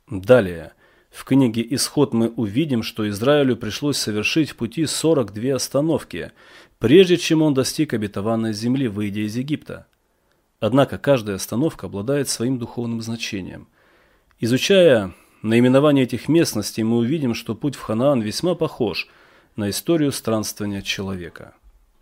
Далее, в книге «Исход» мы увидим, что Израилю пришлось совершить в пути 42 остановки, прежде чем он достиг обетованной земли, выйдя из Египта. Однако каждая остановка обладает своим духовным значением. Изучая наименование этих местностей, мы увидим, что путь в Ханаан весьма похож на историю странствования человека.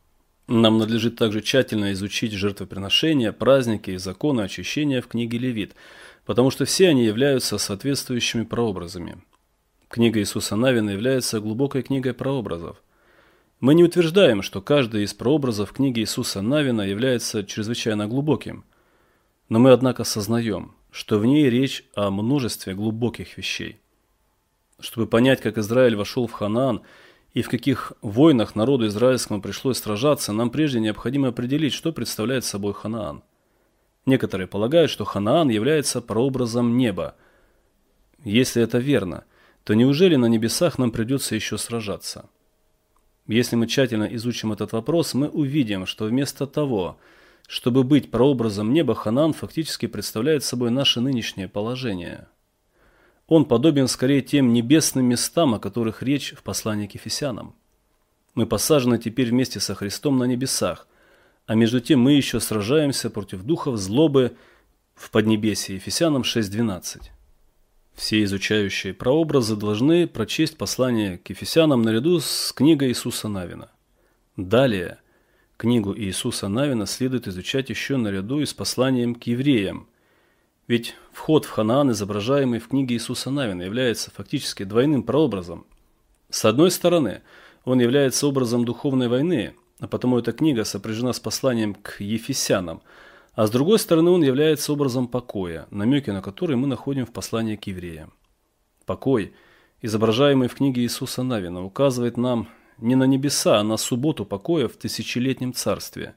Нам надлежит также тщательно изучить жертвоприношения, праздники и законы очищения в книге Левит, потому что все они являются соответствующими прообразами. Книга Иисуса Навина является глубокой книгой прообразов. Мы не утверждаем, что каждый из прообразов книги Иисуса Навина является чрезвычайно глубоким, но мы, однако, сознаем, что в ней речь о множестве глубоких вещей. Чтобы понять, как Израиль вошел в Ханаан и в каких войнах народу израильскому пришлось сражаться, нам прежде необходимо определить, что представляет собой Ханаан. Некоторые полагают, что Ханаан является прообразом неба. Если это верно, то неужели на небесах нам придется еще сражаться? Если мы тщательно изучим этот вопрос, мы увидим, что вместо того, чтобы быть прообразом неба, Ханаан фактически представляет собой наше нынешнее положение. Он подобен скорее тем небесным местам, о которых речь в послании к Ефесянам. Мы посажены теперь вместе со Христом на небесах, а между тем мы еще сражаемся против духов злобы в Поднебесье. Ефесянам 6:12. Все изучающие прообразы должны прочесть послание к Ефесянам наряду с книгой Иисуса Навина. Далее, книгу Иисуса Навина следует изучать еще наряду и с посланием к евреям. Ведь вход в Ханаан, изображаемый в книге Иисуса Навина, является фактически двойным прообразом. С одной стороны, он является образом духовной войны, а потому эта книга сопряжена с посланием к Ефесянам, а с другой стороны, он является образом покоя, намеки на который мы находим в послании к евреям. Покой, изображаемый в книге Иисуса Навина, указывает нам не на небеса, а на субботу покоя в тысячелетнем царстве.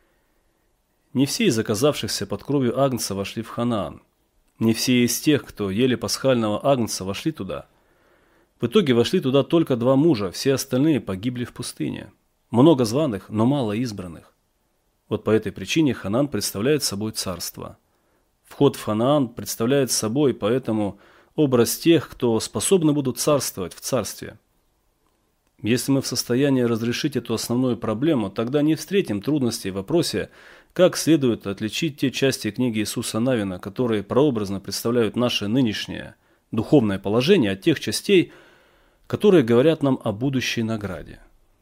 Не все из оказавшихся под кровью Агнца вошли в Ханаан. Не все из тех, кто ели пасхального Агнца, вошли туда. В итоге вошли туда только 2 мужа, все остальные погибли в пустыне. Много званых, но мало избранных. Вот по этой причине Ханаан представляет собой царство. Вход в Ханаан представляет собой поэтому образ тех, кто способны будут царствовать в царстве. Если мы в состоянии разрешить эту основную проблему, тогда не встретим трудностей в вопросе, как следует отличить те части книги Иисуса Навина, которые прообразно представляют наше нынешнее духовное положение, от тех частей, которые говорят нам о будущей награде.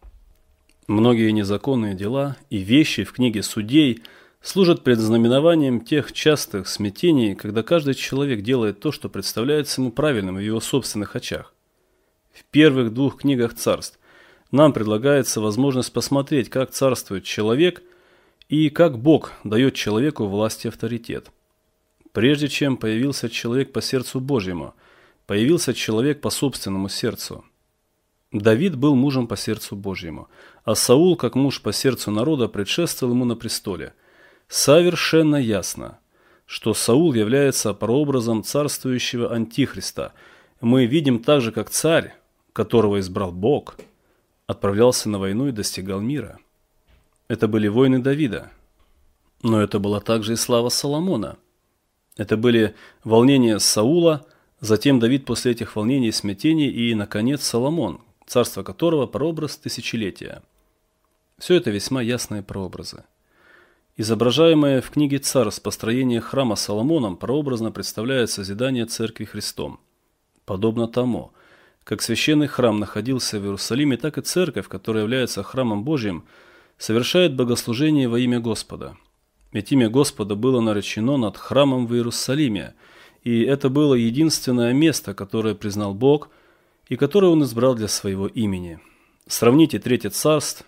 Многие незаконные дела и вещи в книге Судей служат предзнаменованием тех частых смятений, когда каждый человек делает то, что представляется ему правильным в его собственных очах. В первых 2 книгах царств нам предлагается возможность посмотреть, как царствует человек и как Бог дает человеку власть и авторитет. Прежде чем появился человек по сердцу Божьему, появился человек по собственному сердцу. Давид был мужем по сердцу Божьему, а Саул, как муж по сердцу народа, предшествовал ему на престоле. Совершенно ясно, что Саул является прообразом царствующего антихриста. Мы видим также, как царь, которого избрал Бог, отправлялся на войну и достигал мира. Это были войны Давида, но это была также и слава Соломона. Это были волнения Саула, затем Давид после этих волнений и смятений и, наконец, Соломон, царство которого прообраз тысячелетия. Все это весьма ясные прообразы. Изображаемое в книге Царств построение храма Соломоном прообразно представляет созидание Церкви Христом. Подобно тому, как священный храм находился в Иерусалиме, так и Церковь, которая является храмом Божьим, совершает богослужение во имя Господа. Ведь имя Господа было наречено над храмом в Иерусалиме, и это было единственное место, которое признал Бог и которое Он избрал для своего имени. Сравните 3 Царств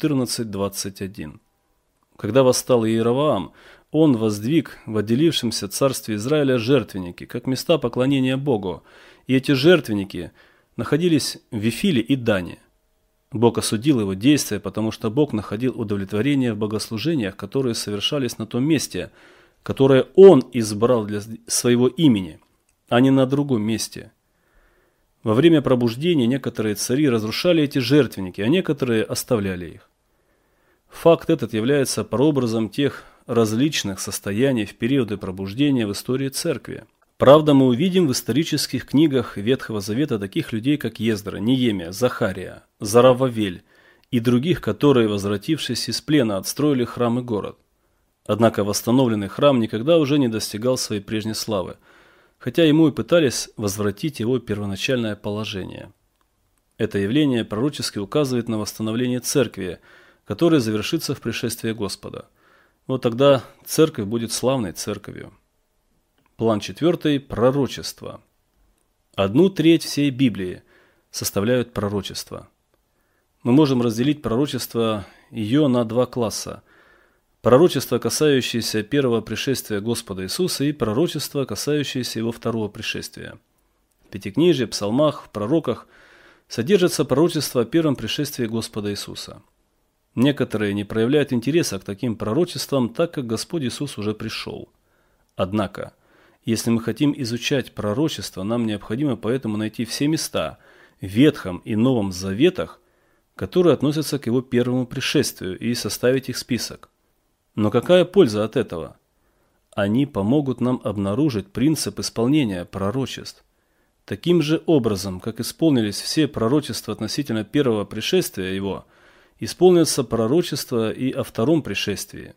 14:21. Когда восстал Иеровоам, он воздвиг в отделившемся царстве Израиля жертвенники, как места поклонения Богу, и эти жертвенники находились в Вифиле и Дане. Бог осудил его действия, потому что Бог находил удовлетворение в богослужениях, которые совершались на том месте, которое Он избрал для своего имени, а не на другом месте. Во время пробуждения некоторые цари разрушали эти жертвенники, а некоторые оставляли их. Факт этот является прообразом тех различных состояний в периоды пробуждения в истории церкви. Правда, мы увидим в исторических книгах Ветхого Завета таких людей, как Ездра, Неемия, Захария, Зарававель и других, которые, возвратившись из плена, отстроили храм и город. Однако восстановленный храм никогда уже не достигал своей прежней славы, хотя ему и пытались возвратить его первоначальное положение. Это явление пророчески указывает на восстановление церкви, которое завершится в пришествии Господа. Вот тогда церковь будет славной церковью. План 4. Пророчество. 1/3 всей Библии составляют пророчества. Мы можем разделить пророчество ее на два класса. Пророчество, касающееся первого пришествия Господа Иисуса, и пророчество, касающееся его второго пришествия. В Пятикнижии, Псалмах, в Пророках содержится пророчество о первом пришествии Господа Иисуса. Некоторые не проявляют интереса к таким пророчествам, так как Господь Иисус уже пришел. Однако, если мы хотим изучать пророчество, нам необходимо поэтому найти все места в Ветхом и Новом Заветах, которые относятся к его первому пришествию, и составить их список. Но какая польза от этого? Они помогут нам обнаружить принцип исполнения пророчеств. Таким же образом, как исполнились все пророчества относительно первого пришествия его, исполнятся пророчества и о втором пришествии.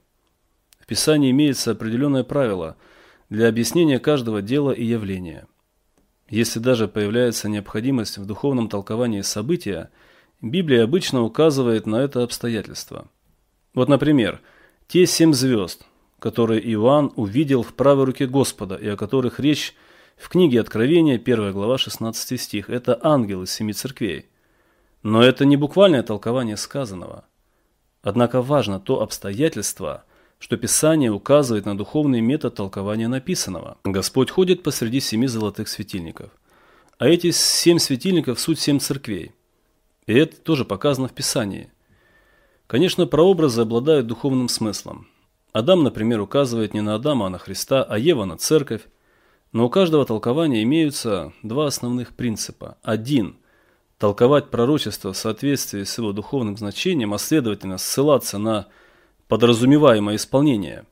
В Писании имеется определенное правило для объяснения каждого дела и явления. Если даже появляется необходимость в духовном толковании события, Библия обычно указывает на это обстоятельство. Вот, например, те 7 звезд, которые Иоанн увидел в правой руке Господа и о которых речь в книге Откровения, 1 глава, 16 стих, это ангелы 7 церквей. Но это не буквальное толкование сказанного. Однако важно то обстоятельство, что Писание указывает на духовный метод толкования написанного. Господь ходит посреди 7 золотых светильников. А эти 7 светильников – суть 7 церквей. И это тоже показано в Писании. Конечно, прообразы обладают духовным смыслом. Адам, например, указывает не на Адама, а на Христа, а Ева на церковь. Но у каждого толкования имеются два основных принципа. Один – толковать пророчество в соответствии с его духовным значением, а следовательно ссылаться на подразумеваемое исполнение.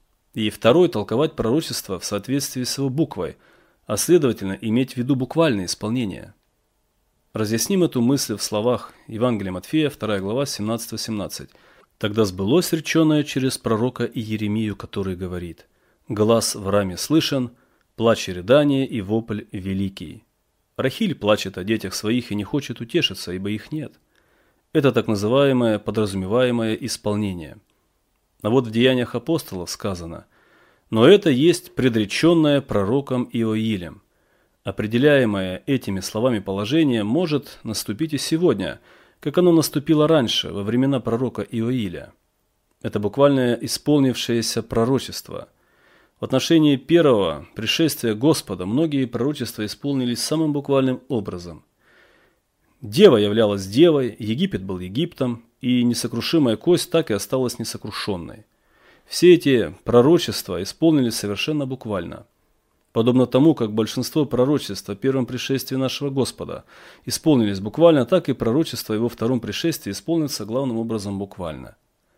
И второй – толковать пророчество в соответствии с его буквой, а следовательно иметь в виду буквальное исполнение. Разъясним эту мысль в словах Евангелия Матфея, 2 глава, 17-18. «Тогда сбылось реченое через пророка Иеремию, который говорит: глас в раме слышен, плач и рыдание и вопль великий. Рахиль плачет о детях своих и не хочет утешиться, ибо их нет». Это так называемое подразумеваемое исполнение. А вот в Деяниях апостолов сказано: «Но это есть предреченное пророком Иоилем». Определяемое этими словами положение может наступить и сегодня, как оно наступило раньше, во времена пророка Иоиля. Это буквально исполнившееся пророчество. В отношении первого пришествия Господа многие пророчества исполнились самым буквальным образом. Дева являлась девой, Египет был Египтом, и несокрушимая кость так и осталась несокрушенной. Все эти пророчества исполнились совершенно буквально. Подобно тому, как большинство пророчеств о первом пришествии нашего Господа исполнились буквально, так и пророчества о его втором пришествии исполнятся главным образом буквально.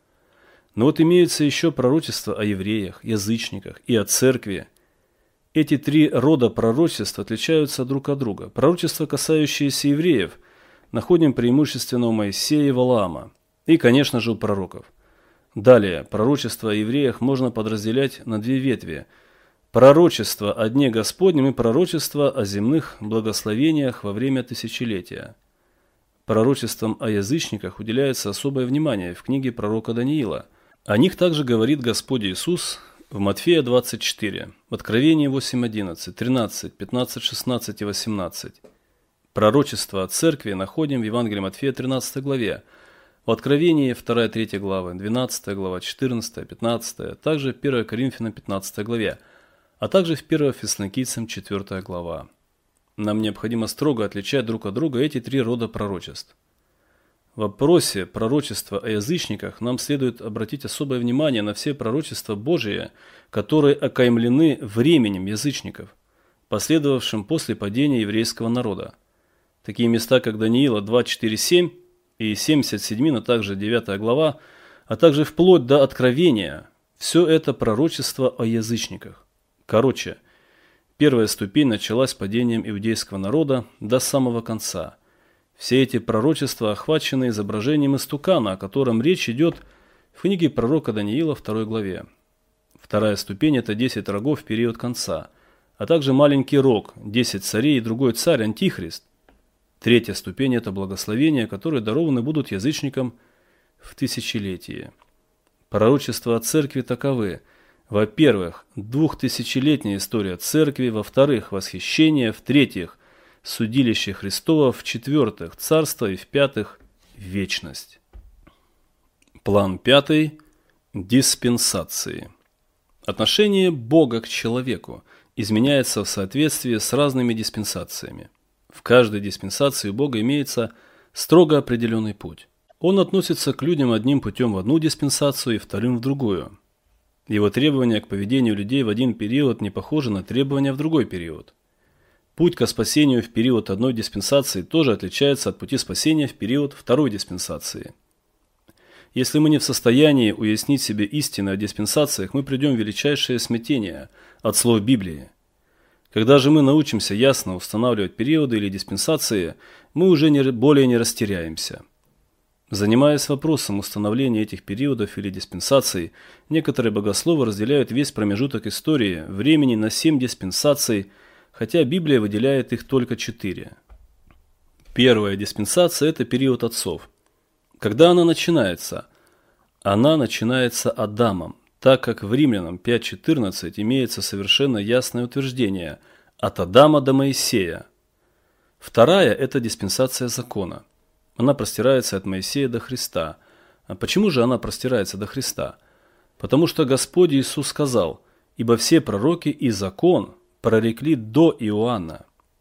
Но вот имеются еще пророчества о евреях, язычниках и о церкви. Эти 3 рода пророчеств отличаются друг от друга. Пророчества, касающиеся евреев, находим преимущественно у Моисея и Валаама, и, конечно же, у пророков. Далее, пророчества о евреях можно подразделять на 2 ветви – пророчество о Дне Господнем и пророчество о земных благословениях во время тысячелетия. Пророчествам о язычниках уделяется особое внимание в книге пророка Даниила. О них также говорит Господь Иисус в Матфея 24, в Откровении 8:11, 13, 15, 16 и 18. Пророчество о церкви находим в Евангелии Матфея 13 главе, в Откровении 2-3 главы, 12 глава, 14, 15, также 1 Коринфянам 15 главе, а также в 1 Фессалоникийцам 4 глава. Нам необходимо строго отличать друг от друга эти 3 рода пророчеств. В вопросе пророчества о язычниках нам следует обратить особое внимание на все пророчества Божии, которые окаймлены временем язычников, последовавшим после падения еврейского народа. Такие места, как Даниила 2:4-7 и 77, а также 9 глава, а также вплоть до Откровения, все это пророчество о язычниках. Короче, Первая ступень началась падением иудейского народа до самого конца. Все эти пророчества охвачены изображением истукана, о котором речь идет в книге пророка Даниила 2 главе. Вторая ступень – это 10 рогов в период конца, а также маленький рог, 10 царей и другой царь – Антихрист. Третья ступень – это благословения, которые дарованы будут язычникам в тысячелетие. Пророчества о церкви таковы. Во-первых, 2000-летняя история церкви, во-вторых, восхищение, в-третьих, судилище Христово, в-четвертых, царство и в-пятых, вечность. План 5. Диспенсации. Отношение Бога к человеку изменяется в соответствии с разными диспенсациями. В каждой диспенсации у Бога имеется строго определенный путь. Он относится к людям одним путем в одну диспенсацию и вторым в другую. Его требования к поведению людей в один период не похожи на требования в другой период. Путь ко спасению в период одной диспенсации тоже отличается от пути спасения в период второй диспенсации. Если мы не в состоянии уяснить себе истины о диспенсациях, мы придем в величайшее смятение от слов Библии. Когда же мы научимся ясно устанавливать периоды или диспенсации, мы уже более не растеряемся. Занимаясь вопросом установления этих периодов или диспенсаций, некоторые богословы разделяют весь промежуток истории времени на 7 диспенсаций, хотя Библия выделяет их только 4. Первая диспенсация – это период отцов. Когда она начинается? Она начинается Адамом, так как в Римлянам 5:14 имеется совершенно ясное утверждение «от Адама до Моисея». Вторая – это диспенсация закона. Она простирается от Моисея до Христа. А почему же она простирается до Христа? Потому что Господь Иисус сказал: «Ибо все пророки и закон прорекли до Иоанна».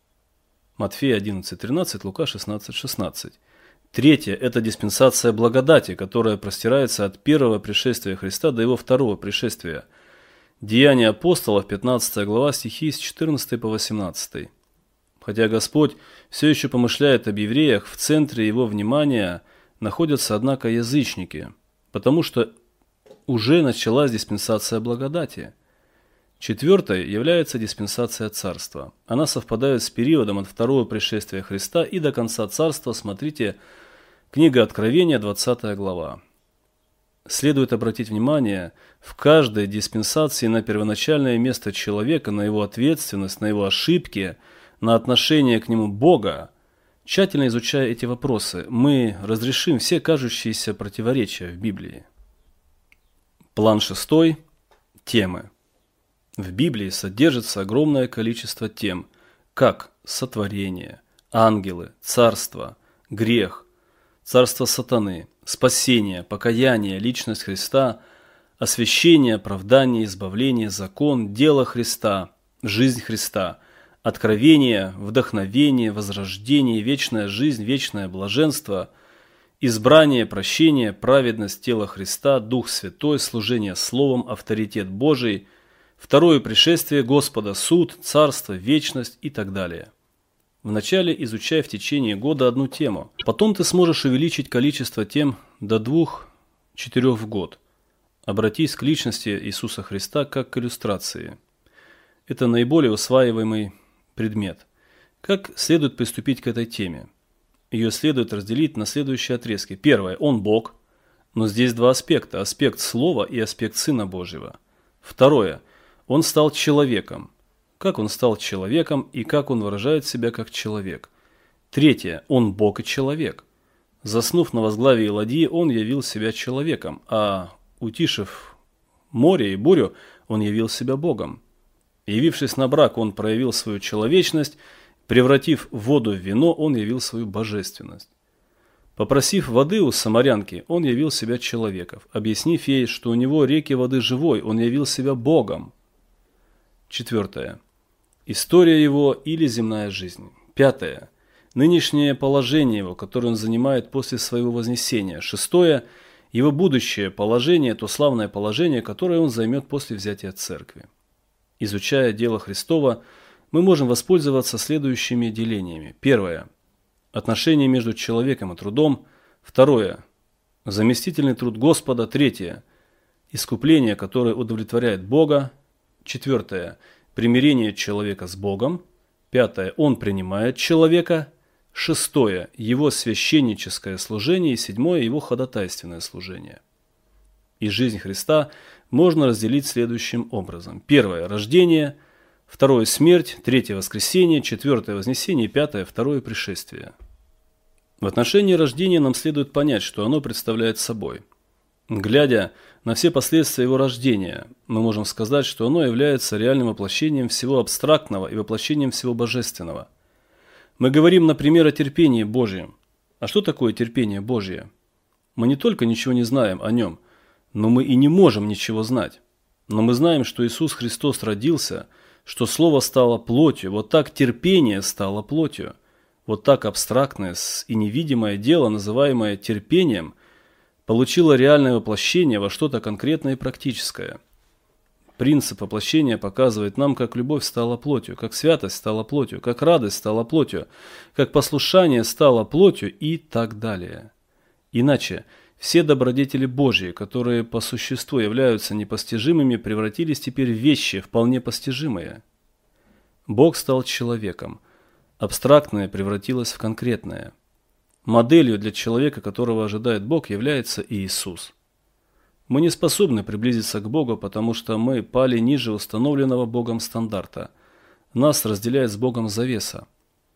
Матфея 11:13, Лука 16:16. Третья – это диспенсация благодати, которая простирается от первого пришествия Христа до его второго пришествия. Деяния апостолов, 15 глава, стихи с 14 по 18. Хотя Господь все еще помышляет об евреях, в центре его внимания находятся, однако, язычники, потому что уже началась диспенсация благодати. Четвертой является диспенсация царства. Она совпадает с периодом от второго пришествия Христа и до конца царства. Смотрите, книга Откровения, 20 глава. Следует обратить внимание в каждой диспенсации на первоначальное место человека, на его ответственность, на его ошибки, на отношение к нему Бога. Тщательно изучая эти вопросы, мы разрешим все кажущиеся противоречия в Библии. План 6. Темы. В Библии содержится огромное количество тем, как сотворение, ангелы, царство, грех, царство сатаны, спасение, покаяние, личность Христа, освящение, оправдание, избавление, закон, дело Христа, жизнь Христа, откровение, вдохновение, возрождение, вечная жизнь, вечное блаженство, избрание, прощение, праведность, тело Христа, Дух Святой, служение Словом, авторитет Божий, второе пришествие Господа, суд, царство, вечность и так далее. Вначале изучай в течение года одну тему. Потом ты сможешь увеличить количество тем до 2-4 в год. Обратись к личности Иисуса Христа как к иллюстрации. Это наиболее усваиваемый предмет. Как следует приступить к этой теме? Ее следует разделить на следующие отрезки. Первое. Он Бог. Но здесь два аспекта. Аспект Слова и аспект Сына Божьего. Второе. Он стал человеком. Как он стал человеком и как он выражает себя как человек. Третье. Он Бог и человек. Заснув на возглавии ладьи, он явил себя человеком, а утишив море и бурю, он явил себя Богом. Явившись на брак, он проявил свою человечность, превратив воду в вино, он явил свою божественность. Попросив воды у самарянки, он явил себя человеком. Объяснив ей, что у него реки воды живой, он явил себя Богом. Четвертое. История его или земная жизнь. Пятое. Нынешнее положение его, которое он занимает после своего вознесения. Шестое. Его будущее положение, то славное положение, которое он займет после взятия церкви. Изучая дело Христова, мы можем воспользоваться следующими делениями. Первое. Отношение между человеком и трудом. Второе. Заместительный труд Господа. Третье. Искупление, которое удовлетворяет Бога. Четвертое. примирение человека с Богом. 5. Он принимает человека. 6. Его священническое служение. И 7. Его ходатайственное служение. И жизнь Христа можно разделить следующим образом. 1. Рождение. 2. Смерть. 3. Воскресение. 4. Вознесение. И 5. Второе пришествие. В отношении рождения нам следует понять, что оно представляет собой. Глядя на все последствия его рождения, мы можем сказать, что оно является реальным воплощением всего абстрактного и воплощением всего божественного. Мы говорим, например, о терпении Божьем. А что такое терпение Божье? Мы не только ничего не знаем о нем, но мы и не можем ничего знать. Но мы знаем, что Иисус Христос родился, что Слово стало плотью, вот так терпение стало плотью. Вот так абстрактное и невидимое дело, называемое терпением, получило реальное воплощение во что-то конкретное и практическое. Принцип воплощения показывает нам, как любовь стала плотью, как святость стала плотью, как радость стала плотью, как послушание стало плотью и так далее. Иначе все добродетели Божьи, которые по существу являются непостижимыми, превратились теперь в вещи вполне постижимые. Бог стал человеком. Абстрактное превратилось в конкретное. Моделью для человека, которого ожидает Бог, является Иисус. Мы не способны приблизиться к Богу, потому что мы пали ниже установленного Богом стандарта. Нас разделяет с Богом завеса.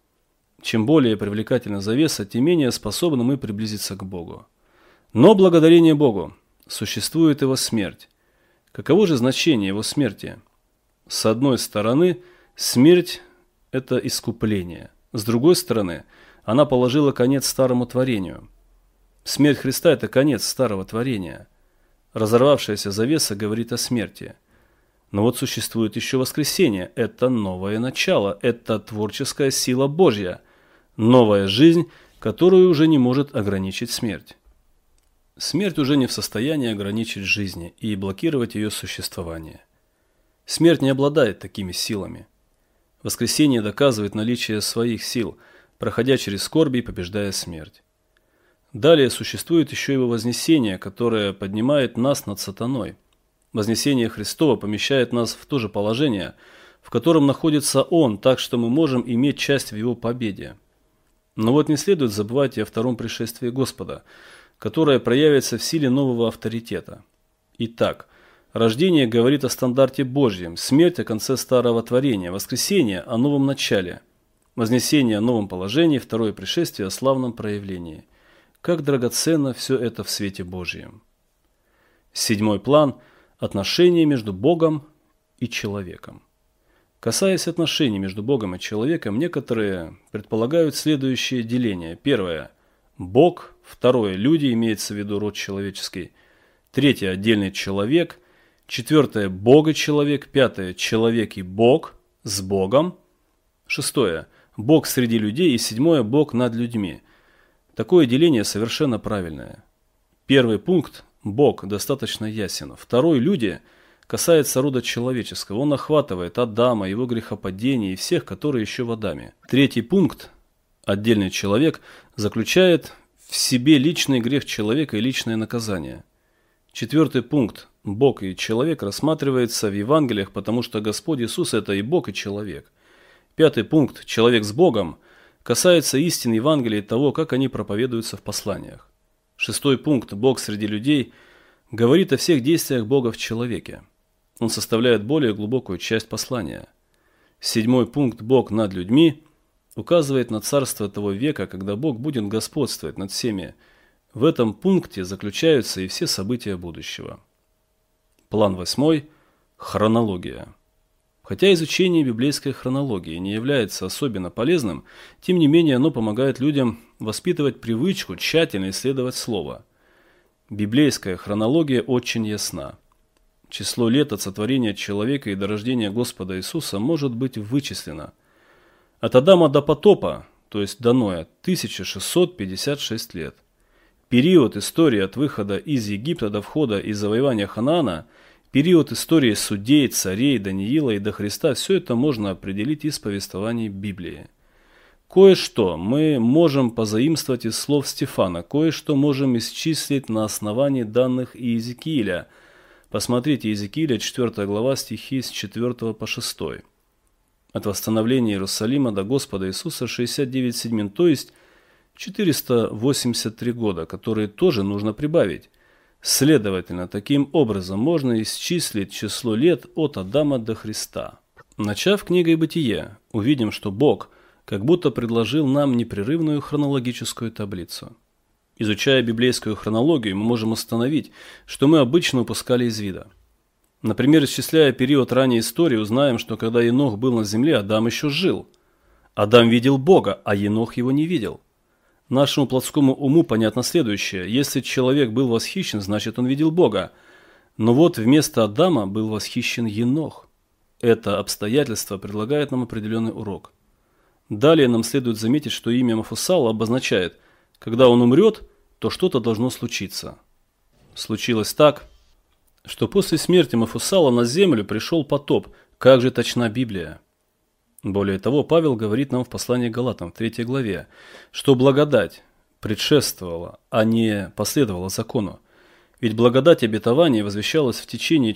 Чем более привлекательна завеса, тем менее способны мы приблизиться к Богу. Но благодарение Богу существует Его смерть. Каково же значение Его смерти? С одной стороны, смерть – это искупление. С другой стороны, она положила конец старому творению. Смерть Христа – это конец старого творения. Разорвавшаяся завеса говорит о смерти. Но вот существует еще воскресение – это новое начало, это творческая сила Божья, новая жизнь, которую уже не может ограничить смерть. Смерть уже не в состоянии ограничить жизнь и блокировать ее существование. Смерть не обладает такими силами. Воскресение доказывает наличие своих сил, проходя через скорби и побеждая смерть. Далее существует еще его вознесение, которое поднимает нас над сатаной. Вознесение Христово помещает нас в то же положение, в котором находится Он, так что мы можем иметь часть в Его победе. Но вот не следует забывать и о втором пришествии Господа, которое проявится в силе нового авторитета. Итак, рождение говорит о стандарте Божьем, смерть о конце старого творения, воскресение о новом начале, вознесение о новом положении, второе пришествие о славном проявлении. Как драгоценно все это в свете Божьем. 7 план – отношения между Богом и человеком. Касаясь отношений между Богом и человеком, некоторые предполагают следующее деление. 1 – Бог, 2 – люди, имеется в виду род человеческий, 3 – отдельный человек, 4 – Бог и человек, 5 – человек и Бог с Богом, 6 – Бог среди людей и 7 – Бог над людьми. Такое деление совершенно правильное. Первый пункт – Бог достаточно ясен. 2 – люди касается рода человеческого. Он охватывает Адама, его грехопадение и всех, которые еще в Адаме. 3 пункт – отдельный человек заключает в себе личный грех человека и личное наказание. 4 пункт – Бог и человек рассматривается в Евангелиях, потому что Господь Иисус – это и Бог, и человек. 5 пункт – человек с Богом касается истин Евангелия и того, как они проповедуются в посланиях. 6 пункт «Бог среди людей» говорит о всех действиях Бога в человеке. Он составляет более глубокую часть послания. 7 пункт «Бог над людьми» указывает на царство того века, когда Бог будет господствовать над всеми. В этом пункте заключаются и все события будущего. План 8 – хронология. Хотя изучение библейской хронологии не является особенно полезным, тем не менее оно помогает людям воспитывать привычку тщательно исследовать Слово. Библейская хронология очень ясна. Число лет от сотворения человека и до рождения Господа Иисуса может быть вычислено. От Адама до потопа, то есть до Ноя, 1656 лет. Период истории от выхода из Египта до входа и завоевания Ханаана, период истории судей, царей, Даниила и до Христа – все это можно определить из повествований Библии. Кое-что мы можем позаимствовать из слов Стефана, кое-что можем исчислить на основании данных Иезекииля, Посмотрите Иезекииля, 4 глава, стихи с 4 по 6. От восстановления Иерусалима до Господа Иисуса 69 седьмин, то есть 483 года, которые тоже нужно прибавить. Следовательно, таким образом можно исчислить число лет от Адама до Христа. Начав книгой «Бытие», увидим, что Бог как будто предложил нам непрерывную хронологическую таблицу. Изучая библейскую хронологию, мы можем установить, что мы обычно упускали из вида. Например, исчисляя период ранней истории, узнаем, что когда Енох был на земле, Адам еще жил. Адам видел Бога, а Енох его не видел. Нашему плотскому уму понятно следующее. Если человек был восхищен, значит он видел Бога. Но вот вместо Адама был восхищен Енох. Это обстоятельство предлагает нам определенный урок. Далее нам следует заметить, что имя Мафусала обозначает, когда он умрет, то что-то должно случиться. Случилось так, что после смерти Мафусала на землю пришел потоп. Как же точна Библия? Более того, Павел говорит нам в послании к Галатам в 3 главе, что благодать предшествовала, а не последовала закону. Ведь благодать обетования возвещалась в течение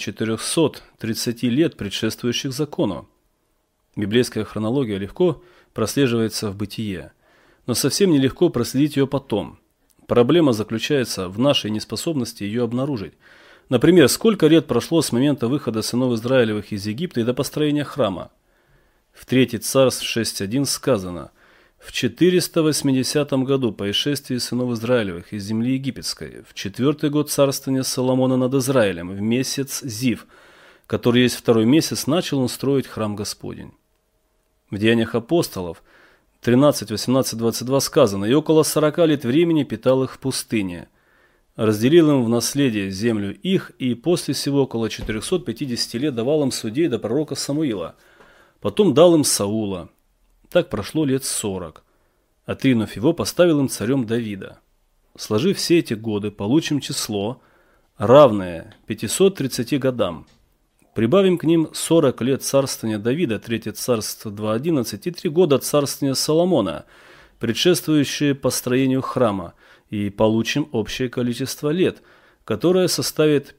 430 лет, предшествующих закону. Библейская хронология легко прослеживается в Бытие, но совсем нелегко проследить ее потом. Проблема заключается в нашей неспособности ее обнаружить. Например, сколько лет прошло с момента выхода сынов Израилевых из Египта и до построения храма? В 3 Царств 6.1 сказано: «В 480 году по исшествии сынов Израилевых из земли египетской, в 4-й год царствования Соломона над Израилем, в месяц Зив, который есть 2-й месяц, начал он строить храм Господень». В Деяниях апостолов 13, 18, 22 сказано: «И около 40 лет времени питал их в пустыне, разделил им в наследие землю их, и после сего около 450 лет давал им судей до пророка Самуила. Потом дал им Саула. Так прошло лет 40. Отринув его, поставил им царем Давида. Сложив все эти годы, получим число, равное 530 годам. Прибавим к ним 40 лет царствования Давида, 3 Царство 2.11, и 3 года царствования Соломона, предшествующие построению храма, и получим общее количество лет, которое составит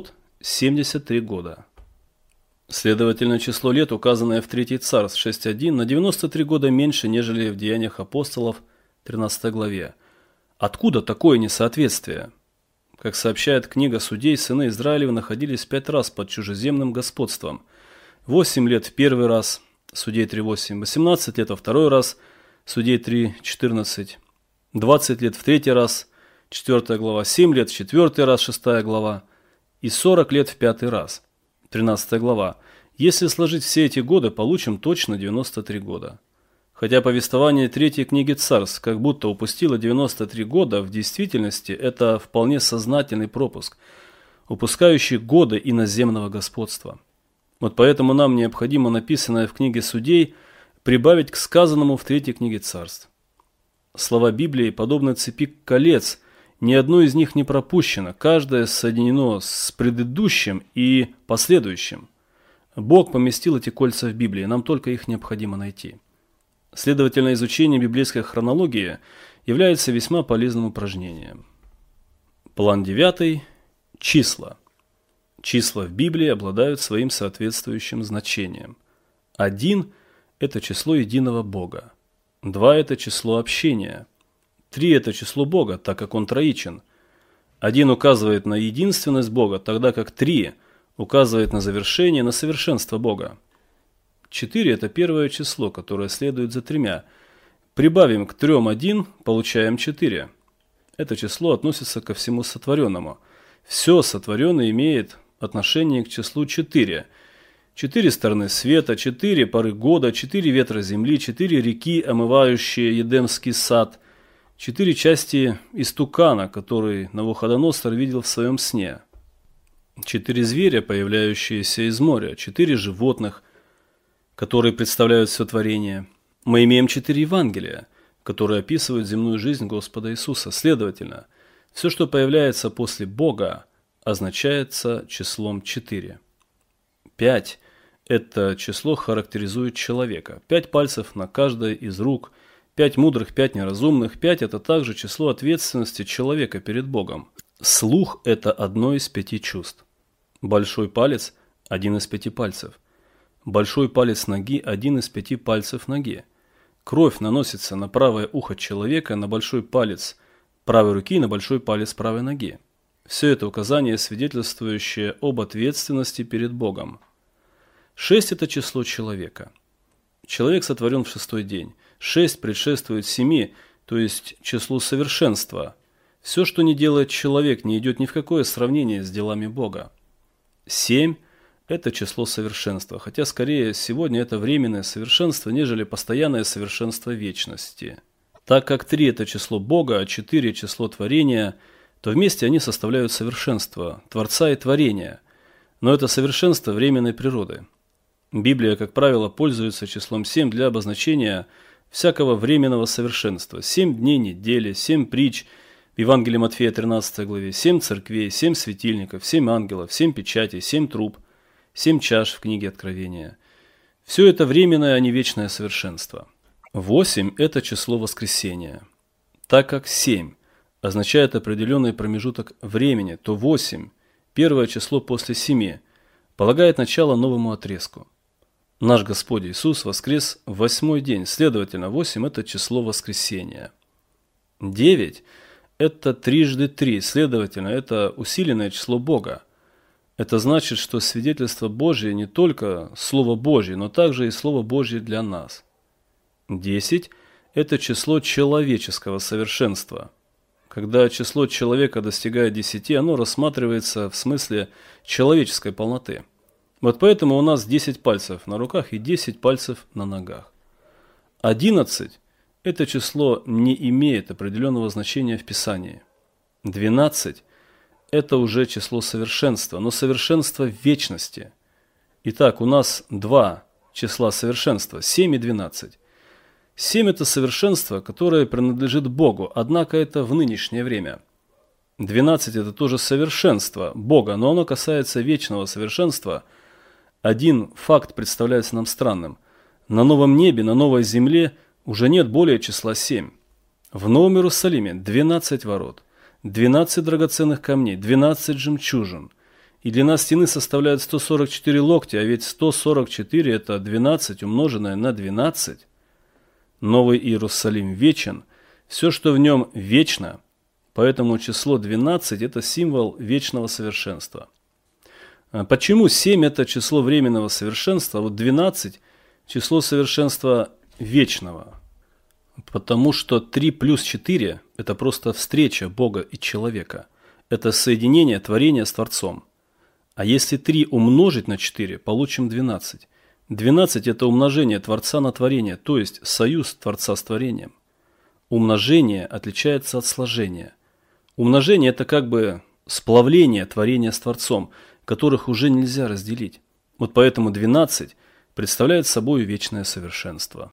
573 года. Следовательно, число лет, указанное в 3 Царств 6.1, на 93 года меньше, нежели в Деяниях апостолов 13 главе. Откуда такое несоответствие? Как сообщает книга Судей, сыны Израилевы находились 5 раз под чужеземным господством. 8 лет в первый раз, Судей 3.8, 18 лет во второй раз, Судей 3.14, 20 лет в третий раз, 4 глава, 7 лет в четвертый раз, 6 глава, и 40 лет в пятый раз, 13 глава. Если сложить все эти годы, получим точно 93 года. Хотя повествование 3 книги Царств как будто упустило 93 года, в действительности это вполне сознательный пропуск, упускающий годы иноземного господства. Вот поэтому нам необходимо написанное в книге Судей прибавить к сказанному в 3 книге Царств. Слова Библии подобны цепи колец, ни одно из них не пропущено, каждое соединено с предыдущим и последующим. Бог поместил эти кольца в Библии, нам только их необходимо найти. Следовательно, изучение библейской хронологии является весьма полезным упражнением. План 9. Числа. Числа в Библии обладают своим соответствующим значением. 1 – это число единого Бога. 2 – это число общения. 3 – это число Бога, так как он троичен. 1 указывает на единственность Бога, тогда как 3 указывает на завершение, на совершенство Бога. 4 – это первое число, которое следует за 3. Прибавим к 3 1, получаем 4. Это число относится ко всему сотворенному. Все сотворенное имеет отношение к числу 4. 4 стороны света, 4 поры года, 4 ветра земли, 4 реки, омывающие Едемский сад, 4 части истукана, который Навуходоносор видел в своем сне, 4 зверя, появляющиеся из моря, 4 животных, которые представляют все творение. Мы имеем 4 Евангелия, которые описывают земную жизнь Господа Иисуса. Следовательно, все, что появляется после Бога, означается числом 4. 5 – это число характеризует человека. 5 пальцев на каждой из рук, 5 мудрых, 5 неразумных. 5 – это также число ответственности человека перед Богом. Слух – это одно из 5 чувств. Большой палец – один из 5 пальцев. Большой палец ноги – один из 5 пальцев ноги. Кровь наносится на правое ухо человека, на большой палец правой руки и на большой палец правой ноги. Все это указания, свидетельствующие об ответственности перед Богом. 6 – это число человека. Человек сотворен в 6-й день. 6 предшествует 7, то есть числу совершенства. Все, что не делает человек, не идет ни в какое сравнение с делами Бога. 7 – это число совершенства, хотя скорее сегодня это временное совершенство, нежели постоянное совершенство вечности. Так как 3 – это число Бога, а 4 – число творения, то вместе они составляют совершенство, Творца и творения, но это совершенство временной природы. Библия, как правило, пользуется числом 7 для обозначения всякого временного совершенства. 7 дней недели, 7 притч, в Евангелии Матфея 13 главе, 7 церквей, 7 светильников, 7 ангелов, 7 печатей, 7 труб, 7 чаш в книге Откровения. Все это временное, а не вечное совершенство. 8 – это число воскресения. Так как 7 означает определенный промежуток времени, то 8, первое число после 7, полагает начало новому отрезку. Наш Господь Иисус воскрес в 8-й день, следовательно, 8 – это число воскресения. 9 – это трижды 3, следовательно, это усиленное число Бога. Это значит, что свидетельство Божье не только Слово Божье, но также и Слово Божье для нас. 10 – это число человеческого совершенства. Когда число человека достигает 10, оно рассматривается в смысле человеческой полноты. Вот поэтому у нас 10 пальцев на руках и 10 пальцев на ногах. 11 – это число не имеет определенного значения в Писании. 12 – это уже число совершенства, но совершенство в вечности. Итак, у нас 2 числа совершенства – 7 и 12. 7 – это совершенство, которое принадлежит Богу, однако это в нынешнее время. 12 – это тоже совершенство Бога, но оно касается вечного совершенства. Один факт представляется нам странным. На новом небе, на новой земле уже нет более числа 7. В Новом Иерусалиме 12 ворот, 12 драгоценных камней, 12 жемчужин. И длина стены составляет 144 локтя, а ведь 144 – это 12 умноженное на 12. Новый Иерусалим вечен, все, что в нем вечно, поэтому число 12 – это символ вечного совершенства. Почему 7 – это число временного совершенства, а вот 12 – число совершенства вечного? Потому что 3 плюс 4 – это просто встреча Бога и человека. Это соединение творения с Творцом. А если 3 умножить на 4, получим 12. 12 – это умножение Творца на творение, то есть союз Творца с творением. Умножение отличается от сложения. Умножение – это как бы сплавление творения с Творцом, которых уже нельзя разделить. Вот поэтому 12 представляет собой вечное совершенство.